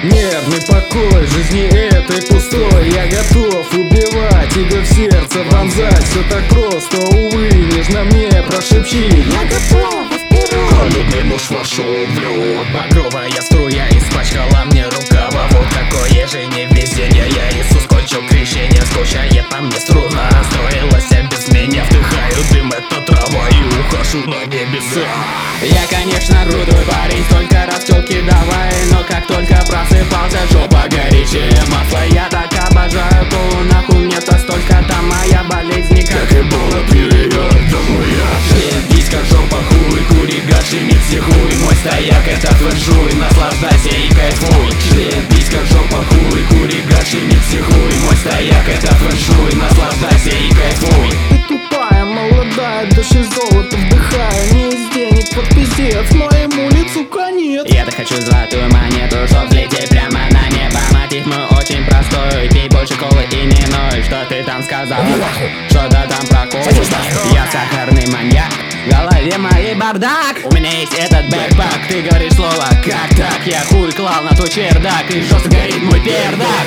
Нервный покой жизни этой пустой. Я готов убивать, иглы в сердце вонзать. Все так просто, увы, нежно мне прошепчи. Я готова вперед. Холодный нож вошел в лед. Багровая струя испачкала мне рукава. Вот какое же невезение. Я Иисус, кончил крещение. Скучает по мне струна, строилась без меня. Вдыхаю дым, это трава, и ухожу на небеса. Я, конечно, крутой парень, столько раз тёлки давай. Но как только просыпался, жопа горячее масло. Я так обожаю колу, нахуй мне-то столько. Там моя болезнь никак. Как и было период, домой я. Диска, жопа, хуй, кури, гаши, микси, хуй. Мой стояк, это фэншуй, наслаждайся и кайфуй. Диска, жопа, хуй, кури, гаши, микси, хуй. Мой стояк, это фэншуй, наслаждайся и кайфуй. Ты тупая, молодая, души золото вдыхая. Не из денег под пиздец, моему лицу конец. Я так хочу золотую монету, чтоб взлететь прямо на небо. Мотив мой очень простой, пей больше колы и не ной. Что ты там сказал? Что-то там про колу. Я сахарный маньяк, в голове моей бардак. У меня есть этот бэкпак, ты говоришь слово как так? Я хуй клал на твой чердак, и жестко горит мой пердак.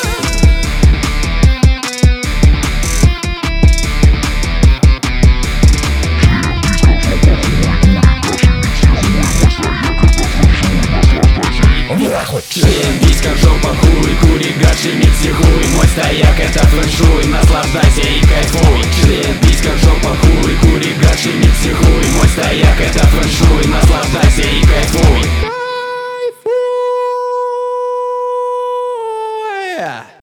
Диска, жопа, хуй, кури, гаши, микси, хуй. Мой стояк, это фэншуй, наслаждайся и кайфуй. Диска, жопа, хуй, кури, гаши, микси, хуй. Мой стояк, это фэншуй, наслаждайся и кайфуй.